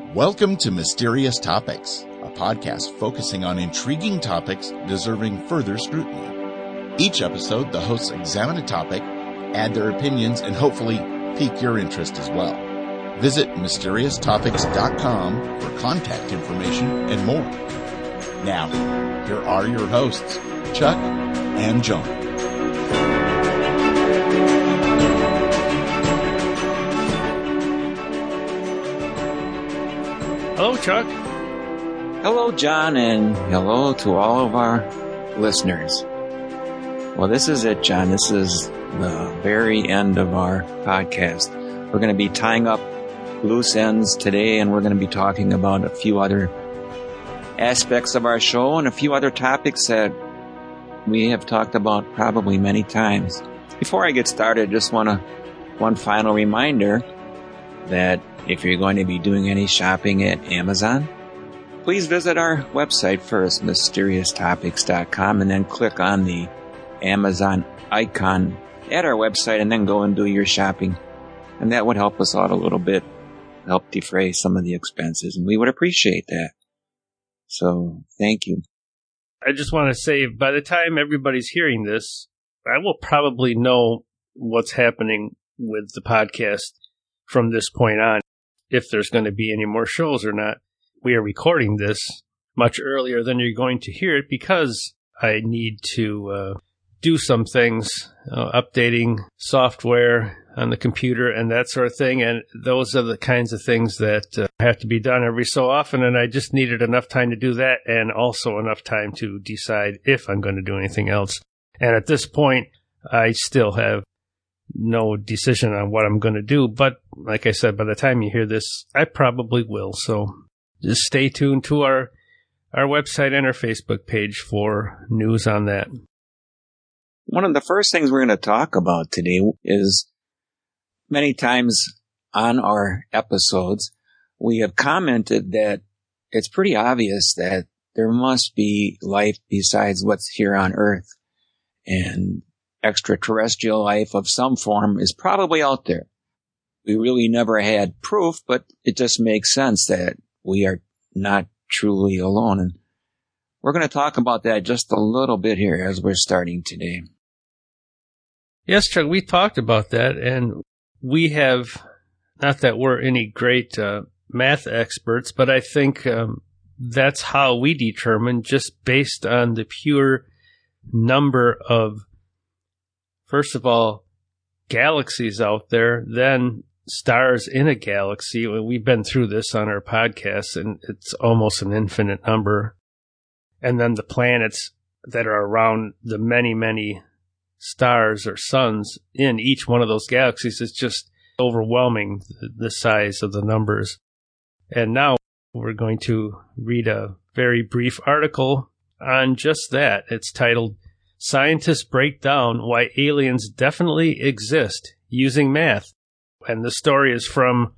Welcome to Mysterious Topics, a podcast focusing on intriguing topics deserving further scrutiny. Each episode, the hosts examine a topic, add their opinions, and hopefully pique your interest as well. Visit MysteriousTopics.com for contact information and more. Now, here are your hosts, Chuck and John. Hello, Chuck. Hello, John, and hello to all of our listeners. Well, this is it, John. This is the very end of our podcast. We're going to be tying up loose ends today, and we're going to be talking about a few other aspects of our show and a few other topics that we have talked about probably many times. Before I get started, just one final reminder that if you're going to be doing any shopping at Amazon, please visit our website first, MysteriousTopics.com, and then click on the Amazon icon at our website and then go and do your shopping. And that would help us out a little bit, help defray some of the expenses, and we would appreciate that. So, thank you. I just want to say, by the time everybody's hearing this, I will probably know what's happening with the podcast from this point on, if there's going to be any more shows or not. We are recording this much earlier than you're going to hear it because I need to do some things, updating software on the computer and that sort of thing. And those are the kinds of things that have to be done every so often. And I just needed enough time to do that and also enough time to decide if I'm going to do anything else. And at this point, I still have no decision on what I'm going to do. But like I said, by the time you hear this, I probably will. So just stay tuned to our website and our Facebook page for news on that. One of the first things we're going to talk about today is many times on our episodes, we have commented that it's pretty obvious that there must be life besides what's here on Earth. And extraterrestrial life of some form is probably out there. We really never had proof, but it just makes sense that we are not truly alone. And we're going to talk about that just a little bit here as we're starting today. Yes, Chuck, we talked about that, and we have, not that we're any great math experts, but I think that's how we determine, just based on the pure number of, first of all, galaxies out there, then stars in a galaxy. We've been through this on our podcast, and it's almost an infinite number. And then the planets that are around the many, many stars or suns in each one of those galaxies is just overwhelming, the size of the numbers. And now we're going to read a very brief article on just that. It's titled, "Scientists Break Down Why Aliens Definitely Exist Using Math." And the story is from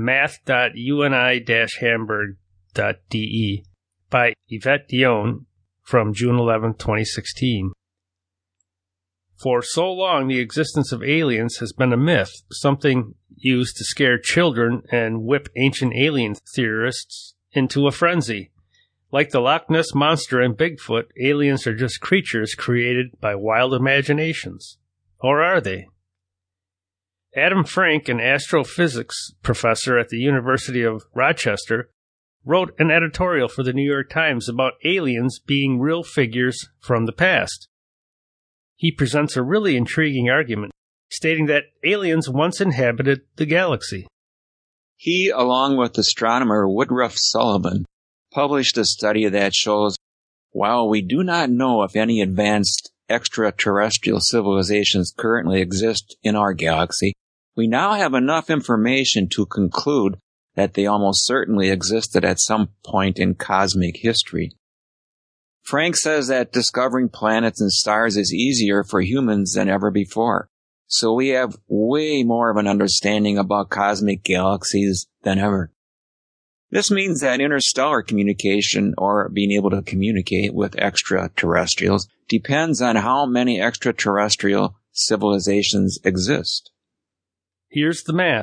math.uni-hamburg.de by Yvette Dion from June 11, 2016. For so long, the existence of aliens has been a myth, something used to scare children and whip ancient alien theorists into a frenzy. Like the Loch Ness Monster and Bigfoot, aliens are just creatures created by wild imaginations. Or are they? Adam Frank, an astrophysics professor at the University of Rochester, wrote an editorial for the New York Times about aliens being real figures from the past. He presents a really intriguing argument, stating that aliens once inhabited the galaxy. He, along with astronomer Woodruff Sullivan, published a study that shows, while we do not know if any advanced extraterrestrial civilizations currently exist in our galaxy, we now have enough information to conclude that they almost certainly existed at some point in cosmic history. Frank says that discovering planets and stars is easier for humans than ever before, so we have way more of an understanding about cosmic galaxies than ever. This means that interstellar communication, or being able to communicate with extraterrestrials, depends on how many extraterrestrial civilizations exist. Here's the math.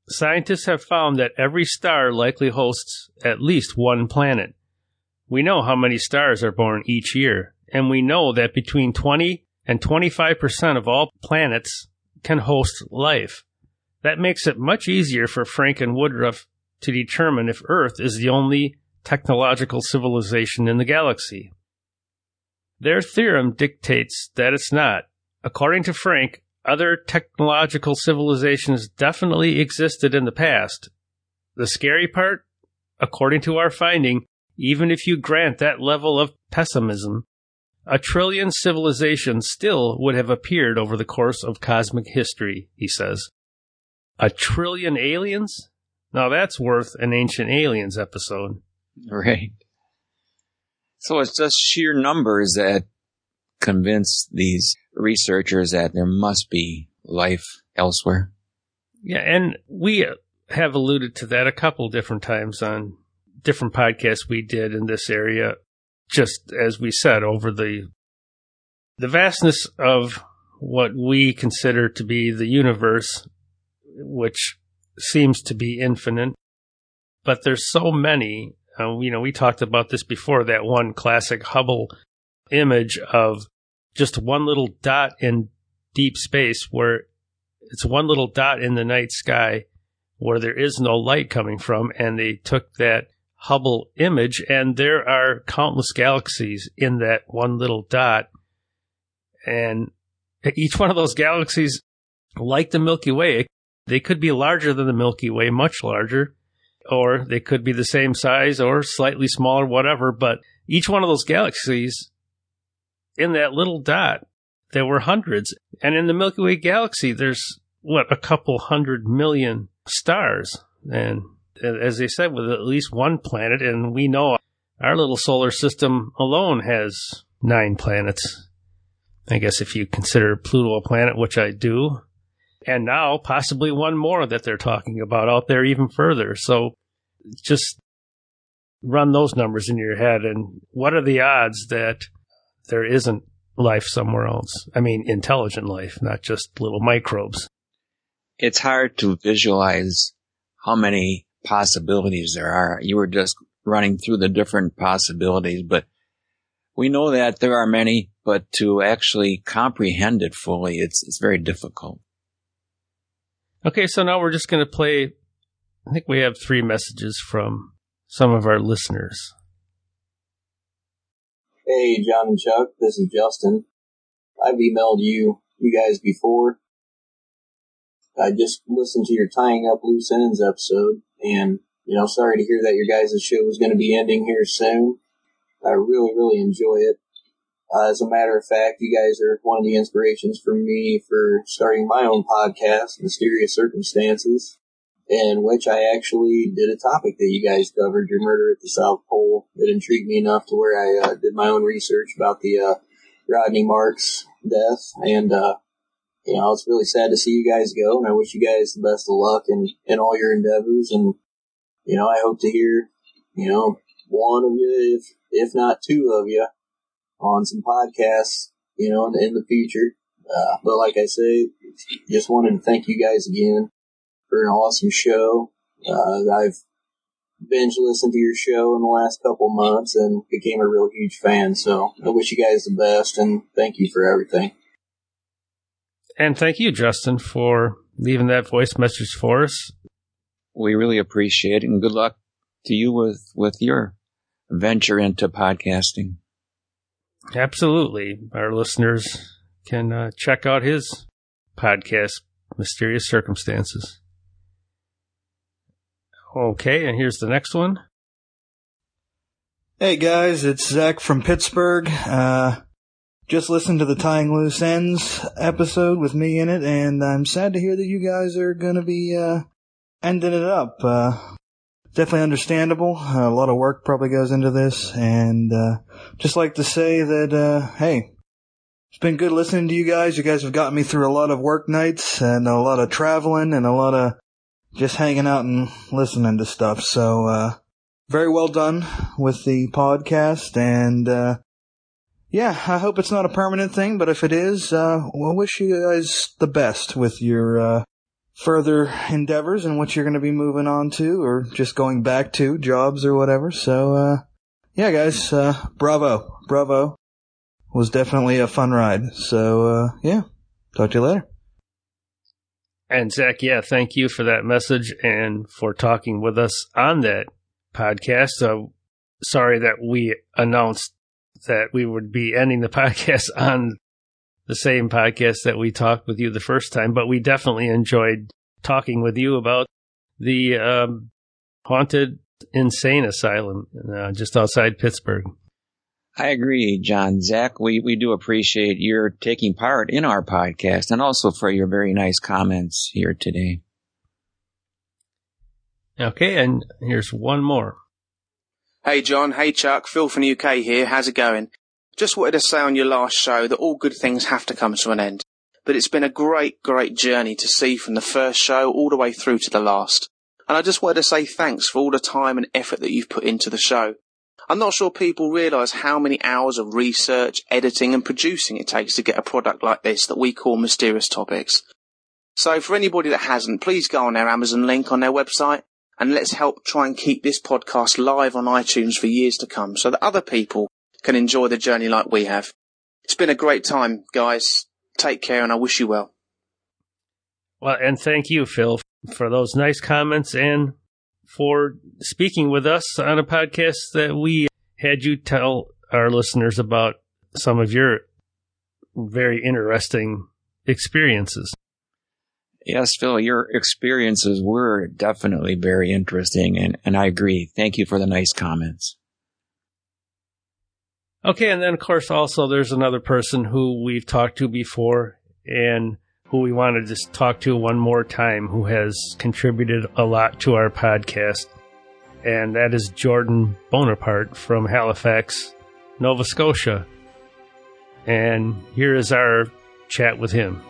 Scientists have found that every star likely hosts at least one planet. We know how many stars are born each year, and we know that between 20 and 25% of all planets can host life. That makes it much easier for Frank and Woodruff to determine if Earth is the only technological civilization in the galaxy. Their theorem dictates that it's not. According to Frank, other technological civilizations definitely existed in the past. The scary part, according to our finding, even if you grant that level of pessimism, 1 trillion civilizations still would have appeared over the course of cosmic history, he says. 1 trillion aliens? Now that's worth an Ancient Aliens episode. Right. So it's just sheer numbers that convince these researchers that there must be life elsewhere. Yeah, and we have alluded to that a couple different times on different podcasts we did in this area. Just as we said, over the vastness of what we consider to be the universe, which seems to be infinite, but there's so many. We talked about this before, that one classic Hubble image of just one little dot in deep space, where it's one little dot in the night sky where there is no light coming from, and they took that Hubble image, and there are countless galaxies in that one little dot, and each one of those galaxies, like the Milky Way, they could be larger than the Milky Way, much larger, or they could be the same size or slightly smaller, whatever, but each one of those galaxies, in that little dot, there were hundreds, and in the Milky Way galaxy, there's, a couple 100 million stars, and as they said, with at least one planet, and we know our little solar system alone has 9 planets. I guess if you consider Pluto a planet, which I do, and now possibly one more that they're talking about out there even further. So just run those numbers in your head, and what are the odds that there isn't life somewhere else? I mean, intelligent life, not just little microbes. It's hard to visualize how many possibilities there are. You were just running through the different possibilities, but we know that there are many, but to actually comprehend it fully, it's very difficult. Okay, so now we're just going to play, I think we have 3 messages from some of our listeners. Hey, John and Chuck, this is Justin. I've emailed you guys before. I just listened to your Tying Up Loose Ends episode, and, sorry to hear that your guys' show is going to be ending here soon. I really, really enjoy it. As a matter of fact, you guys are one of the inspirations for me for starting my own podcast, Mysterious Circumstances, in which I actually did a topic that you guys covered, your murder at the South Pole. It intrigued me enough to where I did my own research about the Rodney Marks death, and it's really sad to see you guys go, and I wish you guys the best of luck in all your endeavors, and I hope to hear one of you, if not 2 of you, on some podcasts, in the future. But like I say, just wanted to thank you guys again for an awesome show. I've binge listened to your show in the last couple months and became a real huge fan. So I wish you guys the best, and thank you for everything. And thank you, Justin, for leaving that voice message for us. We really appreciate it, and good luck to you with your venture into podcasting. Absolutely. Our listeners can check out his podcast, Mysterious Circumstances. Okay, and here's the next one. Hey guys, it's Zach from Pittsburgh. Just listened to the Tying Loose Ends episode with me in it, and I'm sad to hear that you guys are going to be ending it up. Definitely understandable. A lot of work probably goes into this, and just like to say that, hey, it's been good listening to you guys. You guys have gotten me through a lot of work nights and a lot of traveling and a lot of just hanging out and listening to stuff. So, very well done with the podcast, and yeah, I hope it's not a permanent thing, but if it is, we'll wish you guys the best with your further endeavors and what you're going to be moving on to or just going back to jobs or whatever. So, yeah, guys, bravo. Bravo. Was definitely a fun ride. So, yeah, talk to you later. And Zach, yeah, thank you for that message and for talking with us on that podcast. Sorry that we announced that we would be ending the podcast on the same podcast that we talked with you the first time, but we definitely enjoyed talking with you about the haunted insane asylum just outside Pittsburgh. I agree, John. Zach, we do appreciate your taking part in our podcast and also for your very nice comments here today. Okay, and here's one more. Hey John, hey Chuck, Phil from the UK here, how's it going? Just wanted to say on your last show that all good things have to come to an end, but it's been a great journey to see from the first show all the way through to the last. And I just wanted to say thanks for all the time and effort that you've put into the show. I'm not sure people realise how many hours of research, editing and producing it takes to get a product like this that we call Mysterious Topics. So for anybody that hasn't, please go on their Amazon link on their website and let's help try and keep this podcast live on iTunes for years to come so that other people can enjoy the journey like we have. It's been a great time, guys. Take care and I wish you well. Well, and thank you, Phil, for those nice comments and for speaking with us on a podcast that we had you tell our listeners about some of your very interesting experiences. Yes, Phil, your experiences were definitely very interesting, and I agree. Thank you for the nice comments. Okay, and then, of course, also there's another person who we've talked to before and who we wanted to talk to one more time, who has contributed a lot to our podcast, and that is Jordan Bonaparte from Halifax, Nova Scotia. And here is our chat with him.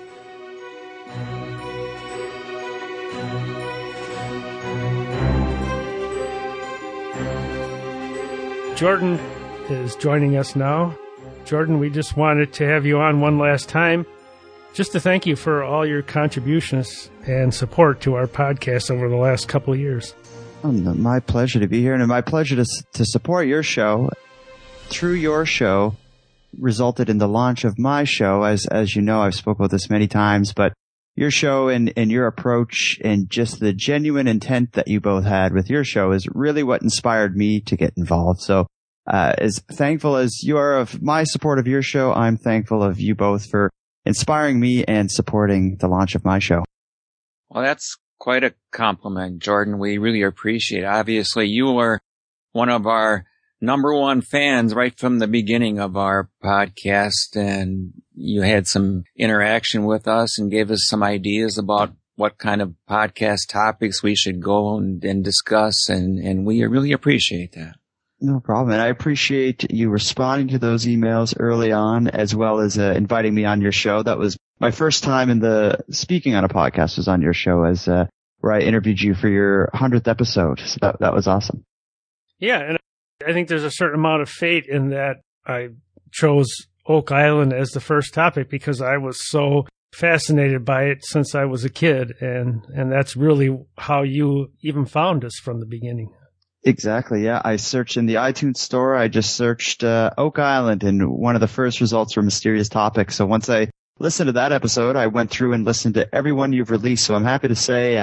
Jordan is joining us now. Jordan, we just wanted to have you on one last time just to thank you for all your contributions and support to our podcast over the last couple of years. My pleasure to be here, and my pleasure to support your show. Through your show resulted in the launch of my show. As you know, I've spoken about this many times, but your show and your approach and just the genuine intent that you both had with your show is really what inspired me to get involved. So as thankful as you are of my support of your show, I'm thankful of you both for inspiring me and supporting the launch of my show. Well, that's quite a compliment, Jordan. We really appreciate it. Obviously, you were one of our number one fans right from the beginning of our podcast, and you had some interaction with us and gave us some ideas about what kind of podcast topics we should go and discuss, and we really appreciate that. No problem. And I appreciate you responding to those emails early on, as well as inviting me on your show. That was my first time speaking on a podcast was on your show, as where I interviewed you for your 100th episode. So that was awesome. Yeah, and I think there's a certain amount of fate in that I chose Oak Island as the first topic because I was so fascinated by it since I was a kid, and that's really how you even found us from the beginning. Exactly, yeah. I searched in the iTunes store. I just searched Oak Island, and one of the first results were Mysterious Topics. So once I listened to that episode, I went through and listened to every one you've released. So I'm happy to say,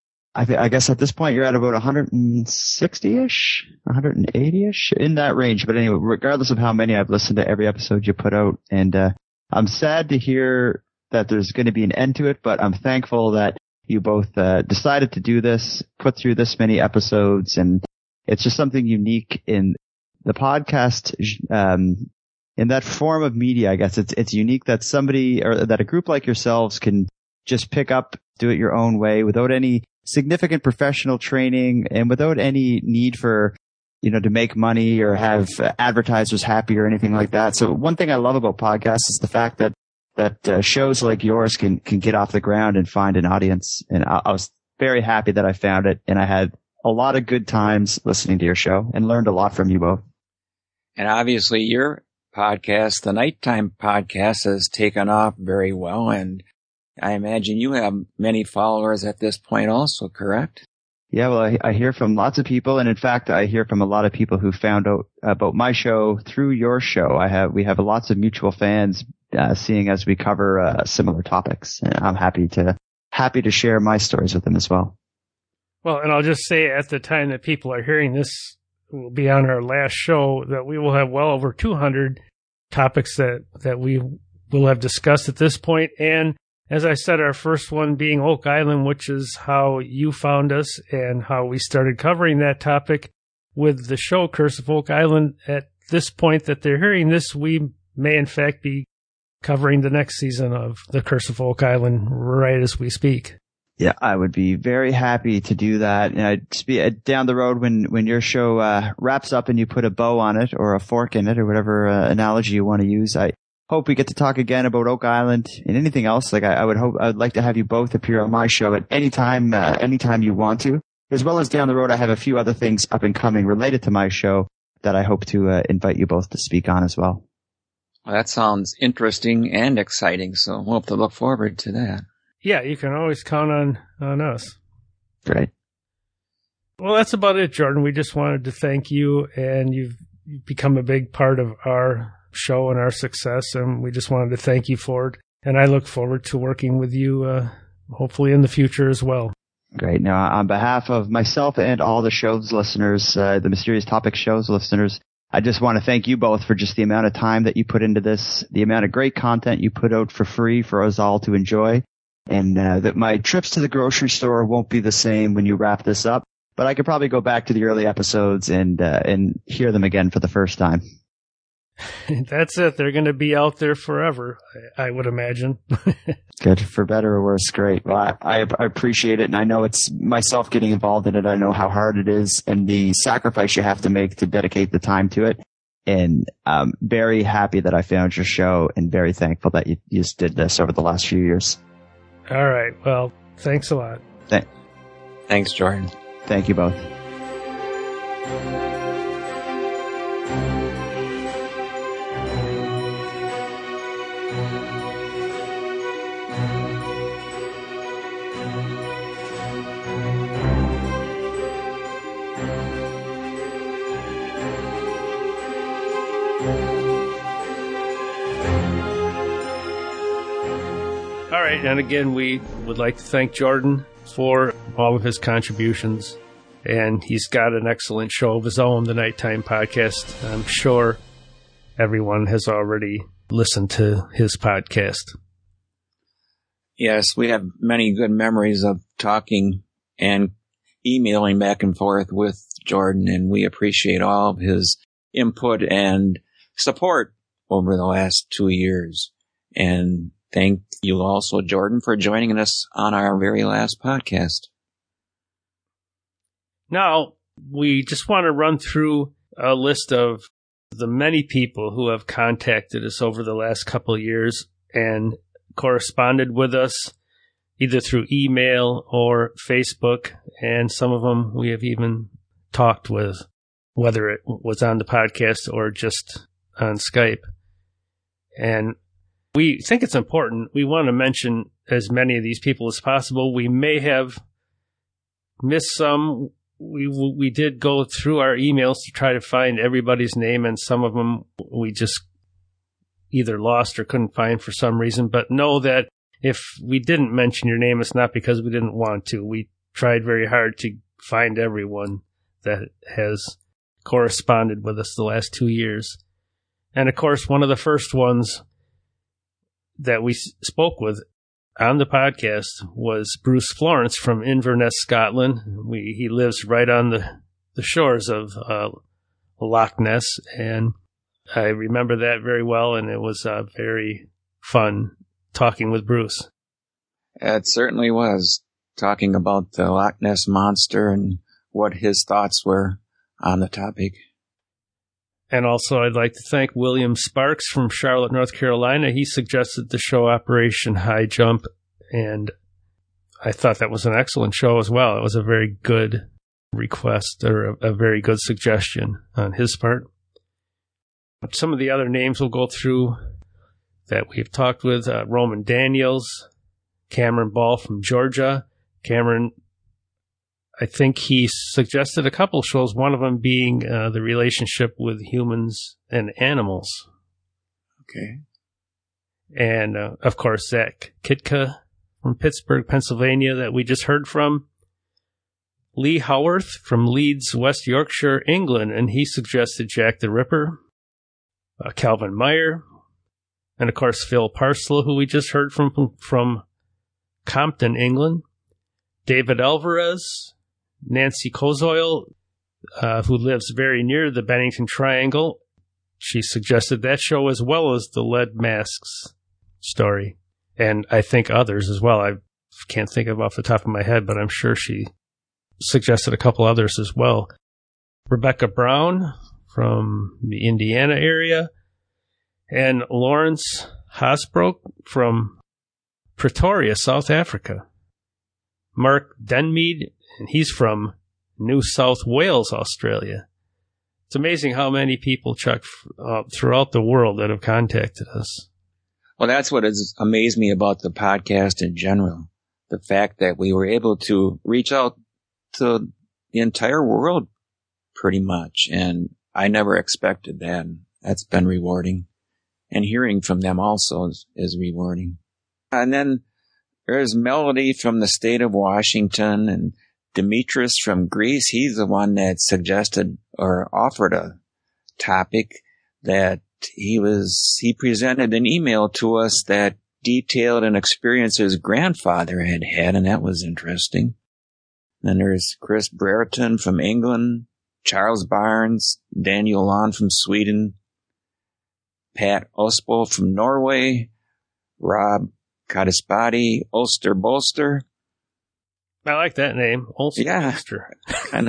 I guess at this point you're at about 160-ish, 180-ish, in that range. But anyway, regardless of how many, I've listened to every episode you put out. And I'm sad to hear that there's going to be an end to it, but I'm thankful that you both decided to do this, put through this many episodes, and it's just something unique in the podcast, in that form of media. I guess it's unique that somebody or that a group like yourselves can just pick up, do it your own way without any significant professional training and without any need for, to make money or have advertisers happy or anything like that. So one thing I love about podcasts is the fact that shows like yours can get off the ground and find an audience. And I was very happy that I found it, and I had a lot of good times listening to your show and learned a lot from you both. And obviously your podcast, the Nighttime Podcast, has taken off very well. And I imagine you have many followers at this point also, correct? Yeah, well, I hear from lots of people, and in fact, I hear from a lot of people who found out about my show through your show. We have lots of mutual fans, seeing as we cover similar topics, and I'm happy to share my stories with them as well. Well, and I'll just say at the time that people are hearing this, will be on our last show, that we will have well over 200 topics that we will have discussed at this point. And as I said, our first one being Oak Island, which is how you found us and how we started covering that topic with the show Curse of Oak Island. At this point that they're hearing this, we may in fact be covering the next season of the Curse of Oak Island right as we speak. Yeah, I would be very happy to do that. And I'd just be down the road when your show wraps up and you put a bow on it or a fork in it or whatever analogy you want to use. I hope we get to talk again about Oak Island and anything else. Like I would like to have you both appear on my show at any time you want to. As well as down the road, I have a few other things up and coming related to my show that I hope to invite you both to speak on as well. Well, that sounds interesting and exciting, so we'll have to look forward to that. Yeah, you can always count on us. Great. Well, that's about it, Jordan. We just wanted to thank you, and you've become a big part of our show and our success, and we just wanted to thank you for it. And I look forward to working with you, hopefully in the future as well. Great. Now, on behalf of myself and all the show's listeners, the Mysterious Topics show's listeners, I just want to thank you both for just the amount of time that you put into this, the amount of great content you put out for free for us all to enjoy. And that my trips to the grocery store won't be the same when you wrap this up, but I could probably go back to the early episodes and hear them again for the first time. That's it. They're going to be out there forever, I would imagine. Good. For better or worse, great. Well, I appreciate it, and I know it's myself getting involved in it. I know how hard it is and the sacrifice you have to make to dedicate the time to it. And I'm very happy that I found your show and very thankful that you just did this over the last few years. All right. Well, thanks a lot. Thanks, Jordan. Thank you both. All right. And again, we would like to thank Jordan for all of his contributions. And he's got an excellent show of his own, the Nighttime Podcast. I'm sure everyone has already listened to his podcast. Yes, we have many good memories of talking and emailing back and forth with Jordan, and we appreciate all of his input and support over the last 2 years. And thank you also, Jordan, for joining us on our very last podcast. Now, we just want to run through a list of the many people who have contacted us over the last couple of years and corresponded with us either through email or Facebook, and some of them we have even talked with, whether it was on the podcast or just on Skype. And we think it's important. We want to mention as many of these people as possible. We may have missed some. We did go through our emails to try to find everybody's name, and some of them we just either lost or couldn't find for some reason. But know that if we didn't mention your name, it's not because we didn't want to. We tried very hard to find everyone that has corresponded with us the last 2 years. And of course, one of the first ones that we spoke with on the podcast was Bruce Florence from Inverness, Scotland. He lives right on the shores of Loch Ness, and I remember that very well, and it was very fun talking with Bruce. It certainly was, talking about the Loch Ness Monster and what his thoughts were on the topic. And also, I'd like to thank William Sparks from Charlotte, North Carolina. He suggested the show Operation High Jump, and I thought that was an excellent show as well. It was a very good request, or a very good suggestion on his part. Some of the other names we'll go through that we've talked with: Roman Daniels, Cameron Ball from Georgia. Cameron, I think he suggested a couple shows, one of them being the relationship with humans and animals. Okay. And, of course, Zach Kitka from Pittsburgh, Pennsylvania, that we just heard from. Lee Howarth from Leeds, West Yorkshire, England, and he suggested Jack the Ripper. Calvin Meyer, and, of course, Phil Parslow, who we just heard from Compton, England. David Alvarez, Nancy Kozoil, who lives very near the Bennington Triangle. She suggested that show as well as the Lead Masks story. And I think others as well. I can't think of off the top of my head, but I'm sure she suggested a couple others as well. Rebecca Brown from the Indiana area. And Lawrence Hasbrook from Pretoria, South Africa. Mark Denmead, and he's from New South Wales, Australia. It's amazing how many people, Chuck, throughout the world that have contacted us. Well, that's what has amazed me about the podcast in general. The fact that we were able to reach out to the entire world pretty much. And I never expected that. That's been rewarding. And hearing from them also is rewarding. And then there's Melody from the state of Washington and Demetrius from Greece. He's the one that suggested or offered a topic that he presented an email to us that detailed an experience his grandfather had, and that was interesting. Then there's Chris Brereton from England, Charles Barnes, Daniel Lahn from Sweden, Pat Osbo from Norway, Rob Kadispati, Ulster Bolster. I like that name, Ulster Yeah, Bolster. kind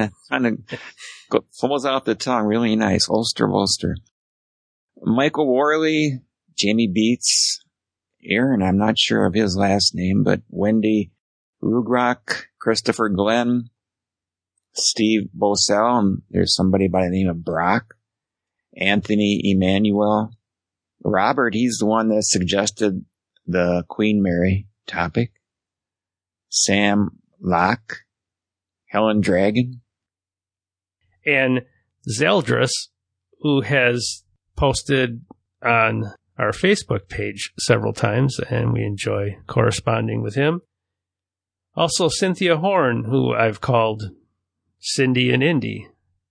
of falls out the tongue. Really nice, Ulster Bolster. Michael Worley, Jamie Beats, Aaron, I'm not sure of his last name, but Wendy Rugrock, Christopher Glenn, Steve Bosell, and there's somebody by the name of Brock, Anthony Emmanuel, Robert, he's the one that suggested the Queen Mary topic, Sam Locke, Helen Dragon, and Zeldris, who has posted on our Facebook page several times, and we enjoy corresponding with him. Also, Cynthia Horn, who I've called Cindy and Indy.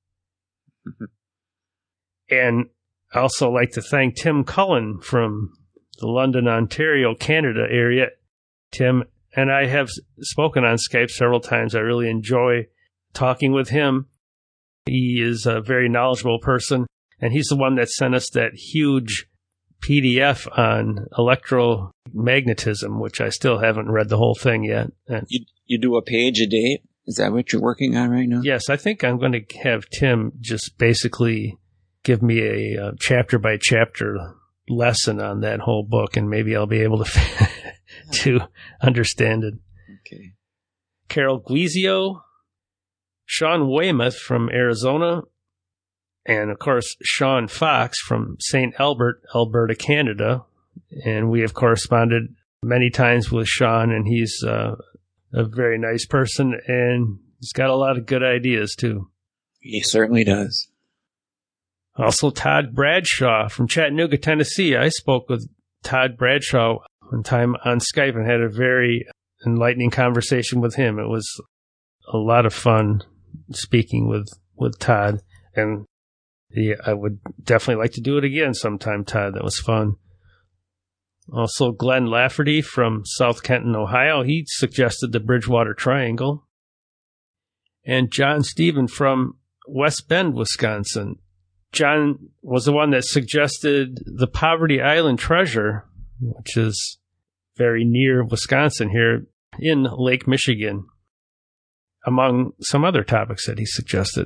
And I also like to thank Tim Cullen from the London, Ontario, Canada area. Tim and I have spoken on Skype several times. I really enjoy talking with him. He is a very knowledgeable person, and he's the one that sent us that huge PDF on electromagnetism, which I still haven't read the whole thing yet. And you do a page a day? Is that what you're working on right now? Yes, I think I'm going to have Tim just basically give me a chapter-by-chapter lesson on that whole book, and maybe I'll be able to understand it. Okay. Carol Guizio, Sean Weymouth from Arizona, and, of course, Sean Fox from St. Albert, Alberta, Canada. And we have corresponded many times with Sean, and he's a very nice person, and he's got a lot of good ideas, too. He certainly does. Also, Todd Bradshaw from Chattanooga, Tennessee. I spoke with Todd Bradshaw one time on Skype and had a very enlightening conversation with him. It was a lot of fun speaking with Todd, and I would definitely like to do it again sometime, Todd. That was fun. Also, Glenn Lafferty from South Kenton, Ohio. He suggested the Bridgewater Triangle. And John Stephen from West Bend, Wisconsin. John was the one that suggested the Poverty Island Treasure, which is very near Wisconsin here in Lake Michigan, among some other topics that he suggested.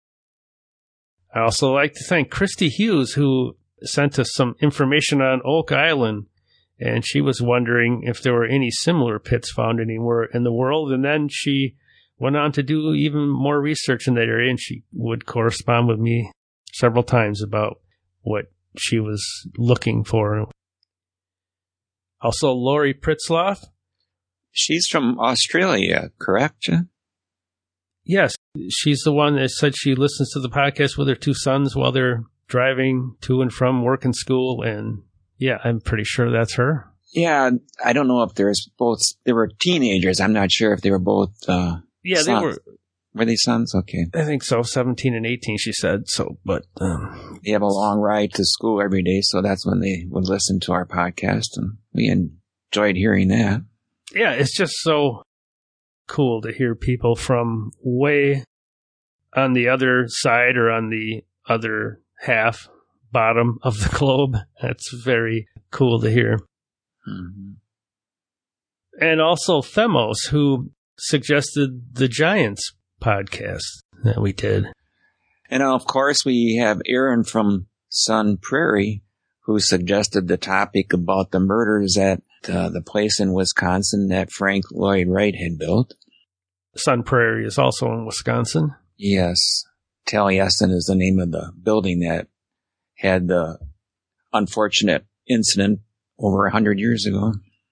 I also like to thank Christy Hughes, who sent us some information on Oak Island, and she was wondering if there were any similar pits found anywhere in the world, and then she went on to do even more research in that area, and she would correspond with me several times about what she was looking for. Also, Lori Pritzloff She's from Australia, correct, John? Yes, she's the one that said she listens to the podcast with her two sons while they're driving to and from work and school. And yeah, I'm pretty sure that's her. Yeah, I don't know if they were teenagers. I'm not sure if they were both sons. They were. Were they sons? Okay. I think so, 17 and 18, she said. So, but they have a long ride to school every day, so that's when they would listen to our podcast, and we enjoyed hearing that. Yeah, it's just so cool to hear people from way on the other side or on the other bottom of the globe. That's very cool to hear. Mm-hmm. And also Themos, who suggested the Giants podcast that we did. And of course, we have Aaron from Sun Prairie, who suggested the topic about the murders at the place in Wisconsin that Frank Lloyd Wright had built. Sun Prairie is also in Wisconsin. Yes. Taliesin is the name of the building that had the unfortunate incident over 100 years ago.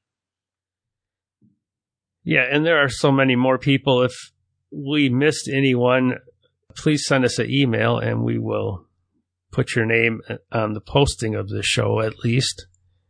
Yeah, and there are so many more people. If we missed anyone, please send us an email and we will put your name on the posting of the show at least.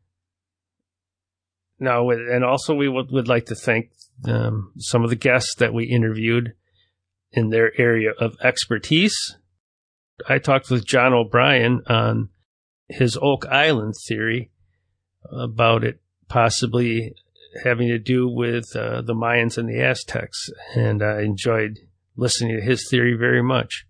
Now, and also we would like to thank some of the guests that we interviewed in their area of expertise. I talked with John O'Brien on his Oak Island theory about it possibly having to do with the Mayans and the Aztecs, and I enjoyed listening to his theory very much.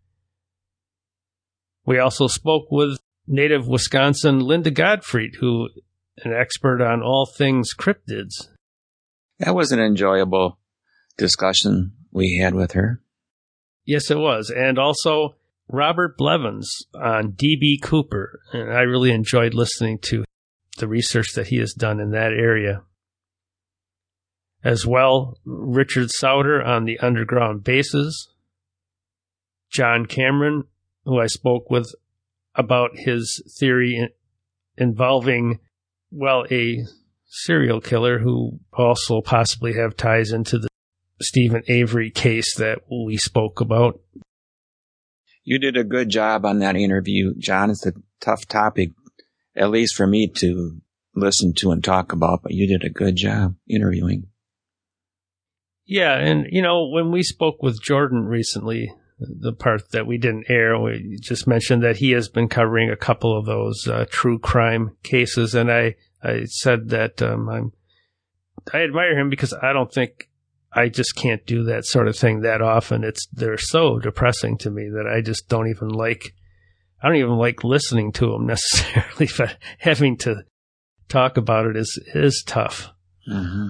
We also spoke with native Wisconsin Linda Gottfried, who an expert on all things cryptids. That was an enjoyable discussion we had with her. Yes, it was. And also Robert Blevins on D.B. Cooper, and I really enjoyed listening to the research that he has done in that area. As well, Richard Sauter on the underground bases. John Cameron, who I spoke with about his theory involving, well, a serial killer who also possibly have ties into the Stephen Avery case that we spoke about. You did a good job on that interview, John. It's a tough topic, at least for me to listen to and talk about, but you did a good job interviewing. Yeah, and, when we spoke with Jordan recently, the part that we didn't air, we just mentioned that he has been covering a couple of those true crime cases, and I said that I admire him because I just can't do that sort of thing that often. They're so depressing to me that I just don't even like listening to them necessarily, but having to talk about it is tough. Mm-hmm.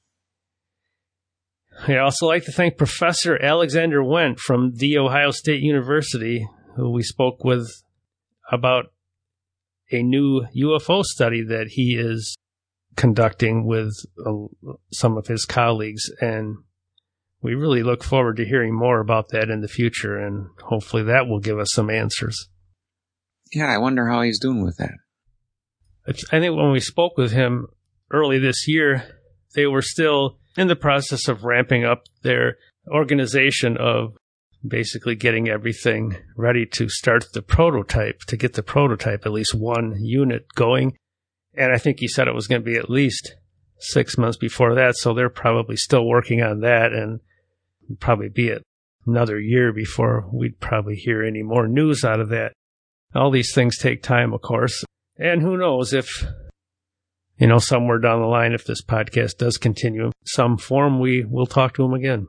I'd also like to thank Professor Alexander Wendt from The Ohio State University, who we spoke with about a new UFO study that he is conducting with some of his colleagues, and we really look forward to hearing more about that in the future, and hopefully that will give us some answers. Yeah, I wonder how he's doing with that. I think when we spoke with him early this year, they were still in the process of ramping up their organization of basically getting everything ready to start the prototype, to get the prototype, at least one unit going. And I think he said it was going to be at least 6 months before that, so they're probably still working on that, and probably be another year before we'd probably hear any more news out of that. All these things take time, of course, and who knows if, somewhere down the line, if this podcast does continue in some form, we will talk to him again.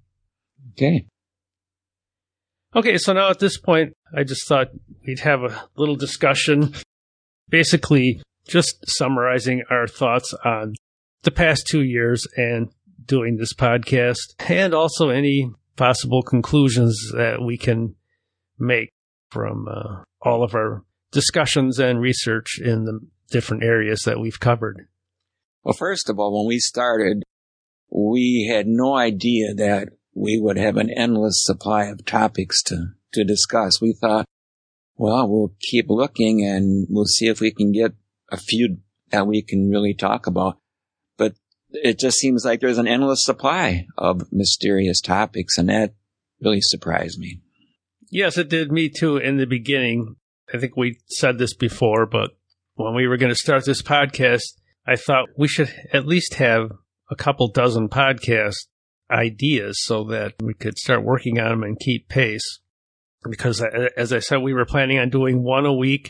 Okay, so now at this point, I just thought we'd have a little discussion, basically just summarizing our thoughts on the past 2 years and doing this podcast, and also any possible conclusions that we can make from all of our discussions and research in the different areas that we've covered. Well, first of all, when we started, we had no idea that we would have an endless supply of topics to discuss. We thought, well, we'll keep looking and we'll see if we can get a few that we can really talk about. But it just seems like there's an endless supply of mysterious topics, and that really surprised me. Yes, it did me too in the beginning. I think we said this before, but when we were going to start this podcast, I thought we should at least have a couple dozen podcast ideas so that we could start working on them and keep pace. Because as I said, we were planning on doing one a week.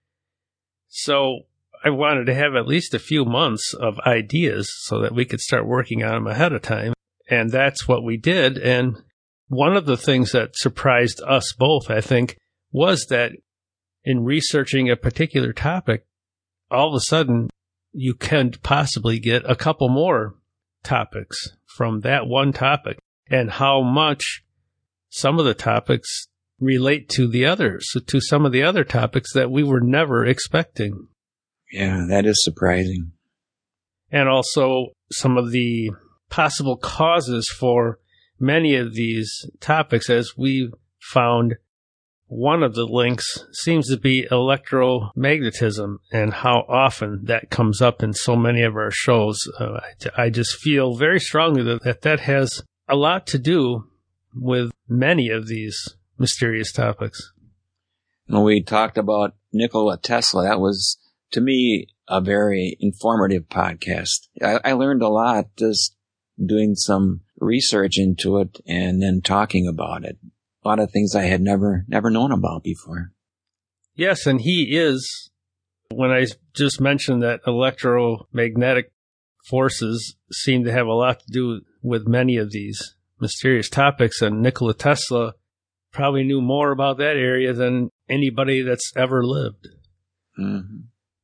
So I wanted to have at least a few months of ideas so that we could start working on them ahead of time. And that's what we did. And one of the things that surprised us both, I think, was that in researching a particular topic, all of a sudden you can possibly get a couple more topics from that one topic, and how much some of the topics relate to the others, to some of the other topics that we were never expecting. Yeah, that is surprising. And also some of the possible causes for many of these topics, as we found one of the links seems to be electromagnetism, and how often that comes up in so many of our shows. I just feel very strongly that has a lot to do with many of these mysterious topics. When we talked about Nikola Tesla, that was, to me, a very informative podcast. I learned a lot just doing some research into it and then talking about it. A lot of things I had never known about before. Yes, and he is, when I just mentioned that electromagnetic forces seem to have a lot to do with many of these mysterious topics, and Nikola Tesla probably knew more about that area than anybody that's ever lived. Mm-hmm.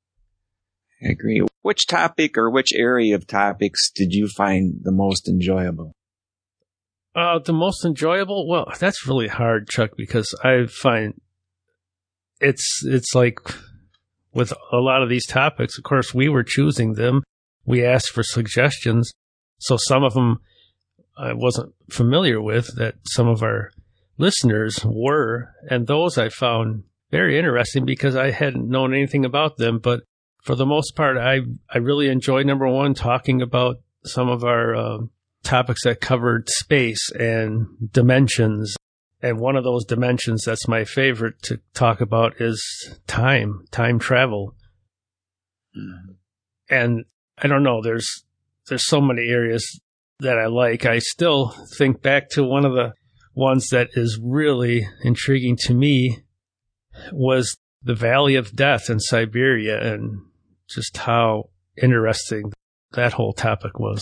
I agree. Which topic or which area of topics did you find the most enjoyable? The most enjoyable? Well, that's really hard, Chuck, because I find it's like with a lot of these topics, of course, we were choosing them. We asked for suggestions. So some of them I wasn't familiar with that some of our listeners were, and those I found very interesting because I hadn't known anything about them. But for the most part, I really enjoyed, number one, talking about some of our topics that covered space and dimensions. And one of those dimensions that's my favorite to talk about is time travel. Mm-hmm. And I don't know, there's so many areas that I like. I still think back to one of the ones that is really intriguing to me was the Valley of Death in Siberia, and just how interesting that whole topic was.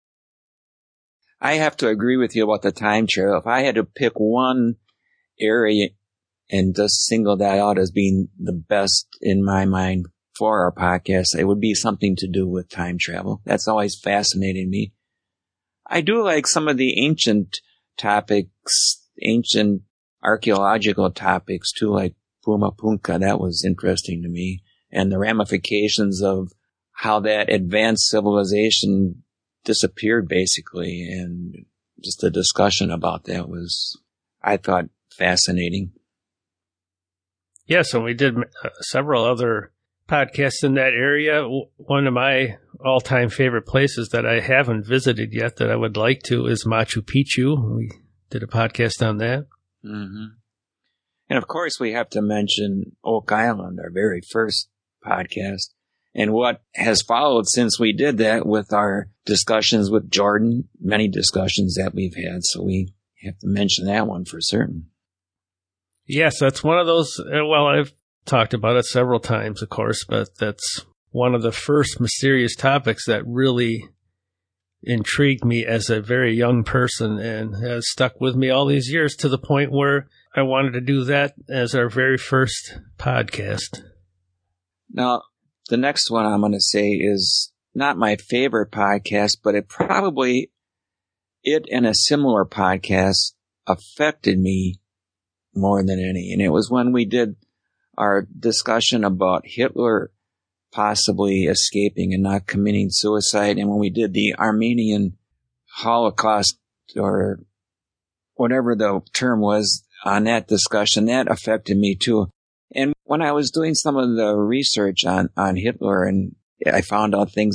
I have to agree with you about the time travel. If I had to pick one area and just single that out as being the best in my mind for our podcast, it would be something to do with time travel. That's always fascinated me. I do like some of the ancient topics, ancient archaeological topics too, like Pumapunka. That was interesting to me. And the ramifications of how that advanced civilization disappeared, basically. And just the discussion about that was, I thought, fascinating. Yes, and we did several other podcasts in that area. One of my all-time favorite places that I haven't visited yet that I would like to is Machu Picchu. We did a podcast on that. Mm-hmm. And of course, we have to mention Oak Island, our very first podcast, and what has followed since we did that with our discussions with Jordan, many discussions that we've had. So we have to mention that one for certain. Yes, that's one of those, well, I've talked about it several times, of course, but that's one of the first mysterious topics that really intrigued me as a very young person and has stuck with me all these years to the point where I wanted to do that as our very first podcast. Now, the next one I'm going to say is not my favorite podcast, but it and a similar podcast affected me more than any. And it was when we did our discussion about Hitler possibly escaping and not committing suicide. And when we did the Armenian Holocaust, or whatever the term was on that discussion, that affected me too. And when I was doing some of the research on Hitler, and I found out things that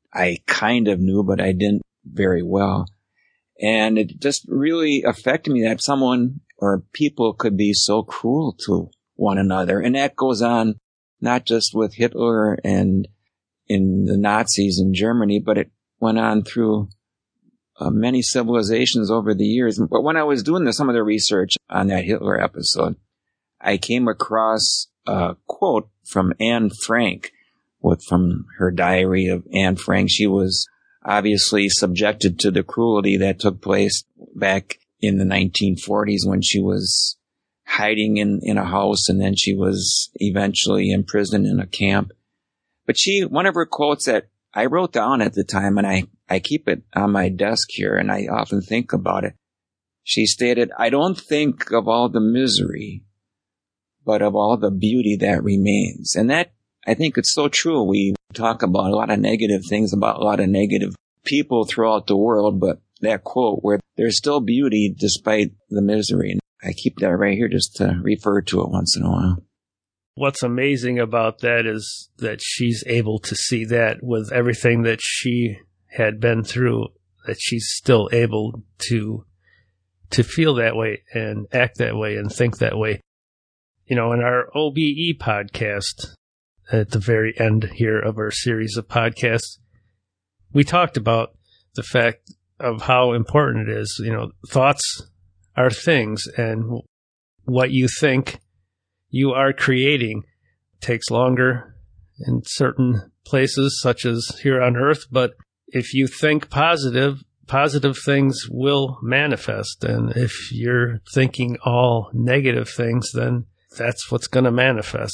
I kind of knew, but I didn't very well. And it just really affected me that someone or people could be so cruel to one another. And that goes on not just with Hitler and in the Nazis in Germany, but it went on through many civilizations over the years. But when I was doing some of the research on that Hitler episode, I came across a quote from Anne Frank, from her diary of Anne Frank. She was obviously subjected to the cruelty that took place back in the 1940s when she was hiding in a house, and then she was eventually imprisoned in a camp. But one of her quotes that I wrote down at the time, and I keep it on my desk here, and I often think about it. She stated, "I don't think of all the misery, but of all the beauty that remains." And that, I think it's so true. We talk about a lot of negative things, about a lot of negative people throughout the world, but that quote where there's still beauty despite the misery. And I keep that right here just to refer to it once in a while. What's amazing about that is that she's able to see that with everything that she had been through, that she's still able to feel that way and act that way and think that way. You know, in our OBE podcast, at the very end here of our series of podcasts, we talked about the fact of how important it is. You know, thoughts are things, and what you think you are creating takes longer in certain places, such as here on Earth. But if you think positive things will manifest. And if you're thinking all negative things, then that's what's going to manifest.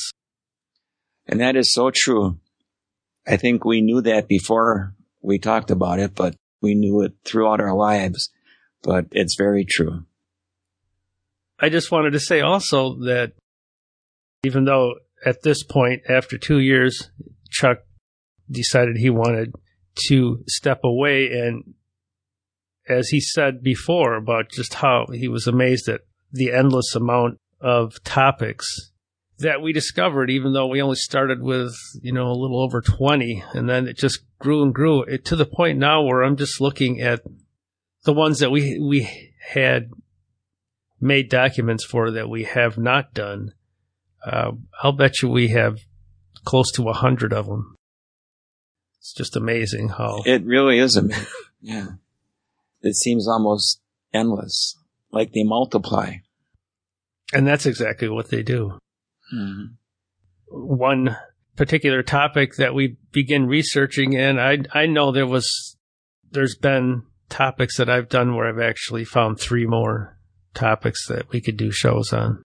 And that is so true. I think we knew that before we talked about it, but we knew it throughout our lives. But it's very true. I just wanted to say also that even though at this point, after 2 years, Chuck decided he wanted to step away, and as he said before about just how he was amazed at the endless amount of topics that we discovered, even though we only started with, a little over 20, and then it just grew and grew to the point now where I'm just looking at the ones that we had made documents for that we have not done. I'll bet you we have close to 100 of them. It's just amazing how... It really is amazing. Yeah. It seems almost endless, like they multiply. And that's exactly what they do. Mm-hmm. One particular topic that we begin researching, and I know there's been topics that I've done where I've actually found 3 more topics that we could do shows on.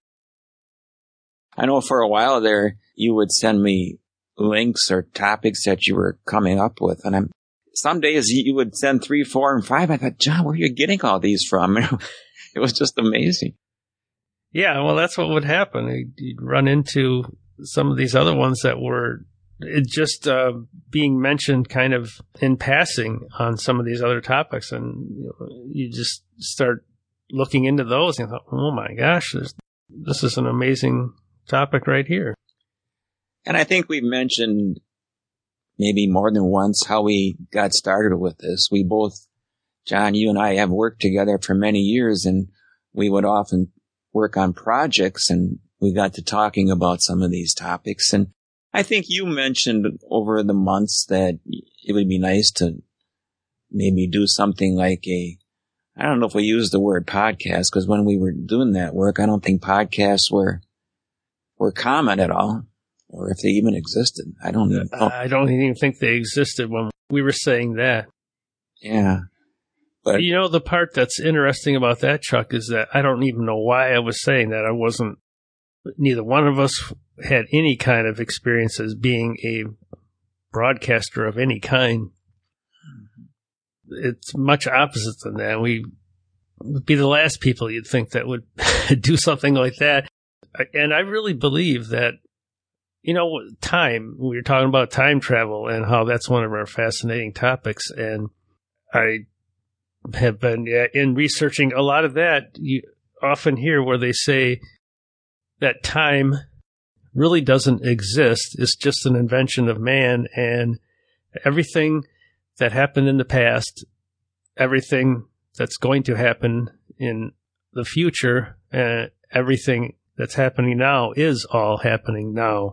I know for a while there, you would send me links or topics that you were coming up with. And some days you would send 3, 4, and 5. I thought, John, where are you getting all these from? It was just amazing. Yeah, well, that's what would happen. You'd run into some of these other ones that were just being mentioned kind of in passing on some of these other topics. And you just start looking into those and you thought, oh my gosh, this is an amazing topic right here. And I think we've mentioned maybe more than once how we got started with this. We both, John, you and I have worked together for many years, and we would often work on projects, and we got to talking about some of these topics. And I think you mentioned over the months that it would be nice to maybe do something like I don't know if we use the word podcast, because when we were doing that work, I don't think podcasts were common at all, or if they even existed. I don't even know. I don't even think they existed when we were saying that. Yeah. But the part that's interesting about that, Chuck, is that I don't even know why I was saying that. Neither one of us had any kind of experience as being a broadcaster of any kind. It's much opposite than that. We would be the last people you'd think that would do something like that. And I really believe that, time, we were talking about time travel and how that's one of our fascinating topics. And I have been in researching a lot of that. You often hear where they say that time really doesn't exist. It's just an invention of man, and everything that happened in the past, everything that's going to happen in the future, everything that's happening now is all happening now.